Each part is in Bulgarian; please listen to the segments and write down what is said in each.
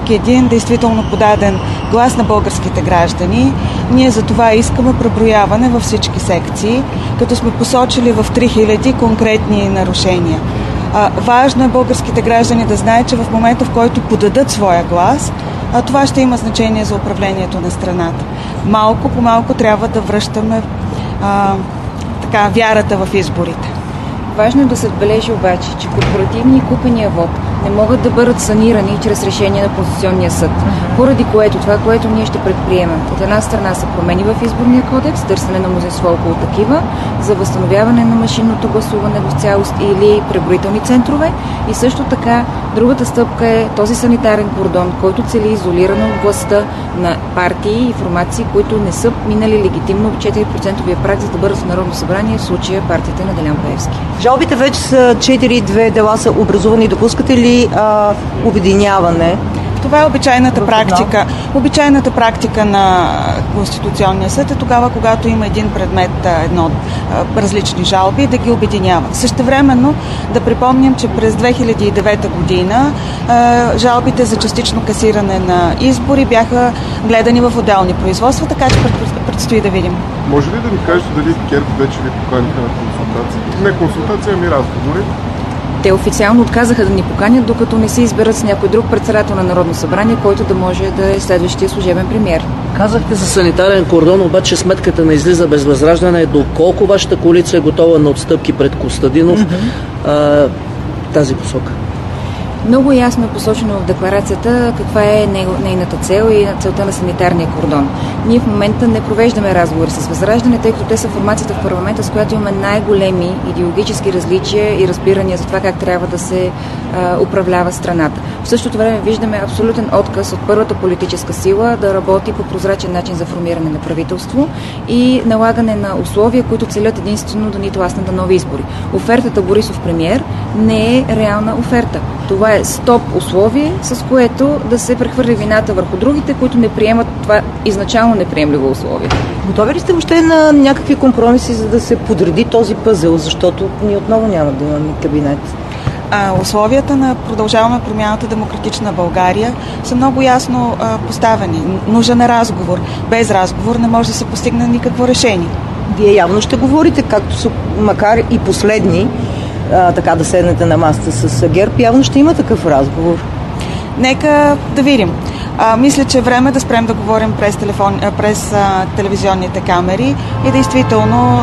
всеки един действително подаден глас на българските граждани. Ние за това искаме преброяване във всички секции, като сме посочили в 3000 конкретни нарушения. Важно е българските граждани да знаят, че в момента, в който подадат своя глас, това ще има значение за управлението на страната. Малко по малко трябва да връщаме вярата в изборите. Важно е да се отбележи обаче, че корпоративни и купения вод не могат да бъдат санирани чрез решение на Конституционния съд, поради което това, което ние ще предприемем, от една страна са промени в изборния кодекс, търсене на мнозинство около такива, за възстановяване на машинното гласуване в цялост или преброителни центрове, и също така другата стъпка е този санитарен кордон, който цели изолиране от властта на партии и формации, които не са минали легитимно 4% праг, за да бъдат в Народно събрание, в случая партията на Делян Пеевски. Жалбите вече са 4-2 дела са образувани. Допускате ли обединяване? Това е обичайната практика. Обичайната практика на Конституционния съд е тогава, когато има един предмет, различни жалби, да ги обединява. Същевременно да припомням, че през 2009 година жалбите за частично касиране на избори бяха гледани в отделни производства, така че предстои да видим. Може ли да ни кажете дали ГЕРБ вече ви поканиха на консултации? Не консултации, ами разговори. Те официално отказаха да ни поканят, докато не се изберат с някой друг председател на Народно събрание, който да може да е следващия служебен премиер. Казахте за санитарен кордон, обаче сметката не излиза без възраждане. Доколко вашата коалиция е готова на отстъпки пред Костадинов тази посока? Много ясно е посочено в декларацията каква е нейната цел и целта на санитарния кордон. Ние в момента не провеждаме разговори с Възраждане, тъй като те са формацията в парламента, с която имаме най-големи идеологически различия и разбирания за това как трябва да се управлява страната. В същото време виждаме абсолютен отказ от първата политическа сила да работи по прозрачен начин за формиране на правителство и налагане на условия, които целят единствено да ни тласнат на нови избори. Офертата Борисов премиер не е реална оферта. Това е стоп условие, с което да се прехвърли вината върху другите, които не приемат това изначално неприемливо условие. Готови ли сте въобще на някакви компромиси, за да се подреди този пъзел, защото ние отново няма да имаме кабинет? Условията на Продължаваме промяната Демократична България са много ясно поставени. Нужен е разговор. Без разговор не може да се постигне никакво решение. Вие явно ще говорите, както са, макар и последни, така да седнете на масата с ГЕРБ, явно ще има такъв разговор. Нека да видим. Мисля, че е време да спрем да говорим през телевизионните камери и действително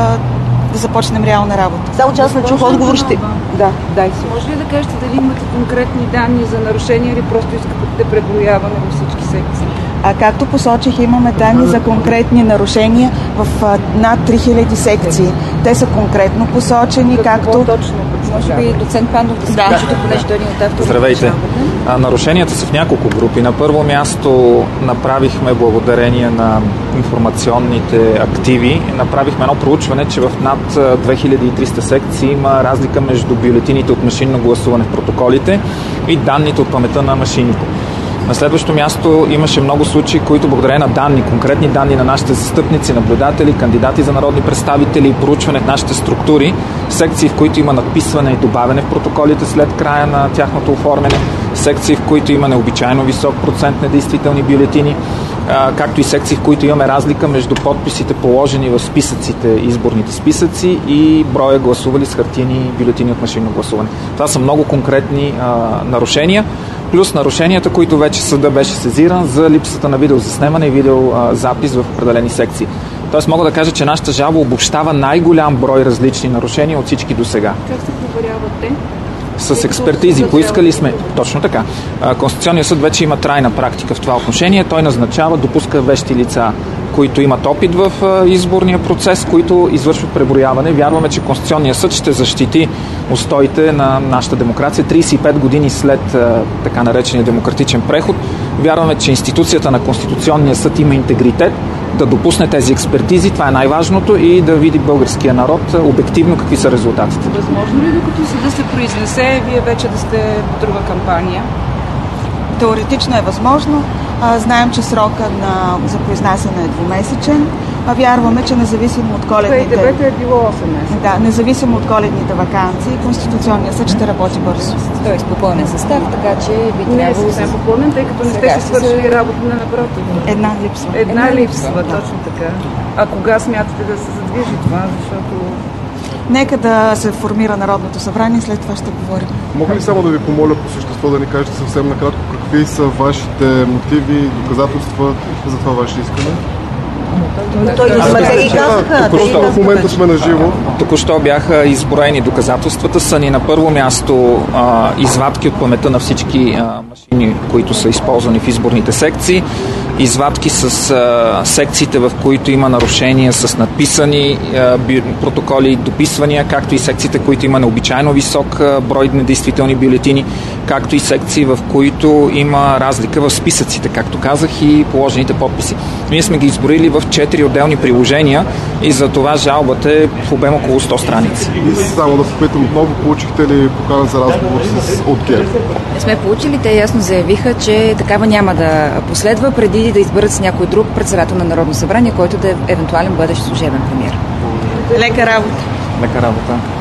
да започнем реална работа. Само че аз не чух отговор. Да, дай се. Може ли да кажете дали имате конкретни данни за нарушения или просто искате преброяване във всички секции? Както посочих, имаме данни за конкретни нарушения в над 3000 секции. Те са конкретно посочени, както... Може би доцент Пандов да се включите, понеже той е един от авторите. Здравейте. Нарушенията са в няколко групи. На първо място направихме, благодарение на информационните активи, направихме едно проучване, че в над 2300 секции има разлика между бюлетините от машинно гласуване в протоколите и данните от паметта на машините. На следващо място имаше много случаи, които благодарение на данни, конкретни данни на нашите застъпници, наблюдатели, кандидати за народни представители и проучване в нашите структури, секции, в които има надписване и добавяне в протоколите след края на тяхното оформяне, секции, в които има необичайно висок процент недействителни бюлетини, както и секции, в които имаме разлика между подписите, положени в списъците, изборните списъци, и броя гласували с хартиени бюлетини от машинно гласуване. Това са много конкретни нарушения, плюс нарушенията, които вече съда беше сезиран за липсата на видеозаснемане и видеозапис в определени секции. Тоест мога да кажа, че нашата жалба обобщава най-голям брой различни нарушения от всички досега. Как се проверяват те? С експертизи. Поискали сме. Точно така. Конституционният съд вече има трайна практика в това отношение. Той назначава, допуска вещи лица, които имат опит в изборния процес, които извършват преброяване. Вярваме, че Конституционният съд ще защити устоите на нашата демокрация. 35 години след така наречения демократичен преход, вярваме, че институцията на Конституционния съд има интегритет да допусне тези експертизи, това е най-важното, и да види българския народ обективно какви са резултатите. Възможно ли, докато съда се произнесе, вие вече да сте в друга кампания? Теоретично е възможно. Знаем, че срока за произнасяне е 2-месечен. Вярваме, че независимо от коледните... 2009 е било 8 месеца. Да, независимо от коледните ваканции, Конституционният съд ще работи бързо. Тоест попълнен състав, така че би трябвало... Не е съвсем попълнен, тъй като не сте си свършили работа, на напротив. Една липсва. Точно така. А кога смятате да се задвижи това, защото... Нека да се формира Народното събрание, след това ще говорим. Мога ли само да ви помоля по същество да ни кажете съвсем накратко какви са вашите мотиви и доказателства за това ваше искане? В момента сме на живо. Току-що бяха изброени доказателствата. Са ни на първо място извадки от паметта на всички машини, които са използвани в изборните секции, извадки с секциите, в които има нарушения с надписани протоколи и дописвания, както и секциите, в които има необичайно висок брой недействителни бюлетини, както и секции, в които има разлика в списъците, както казах, и положените подписи. Ние сме ги изброили в 4 отделни приложения и за това жалбата е в обем около 100 страници. И само да се питам отново, получихте ли покана за разговор от ГЕРБ? Не сме получили, те ясно заявиха, че такава няма да последва преди да изберат с някой друг председател на Народно събрание, който да е евентуален бъдещ служебен премиер. Лека работа! Лека работа!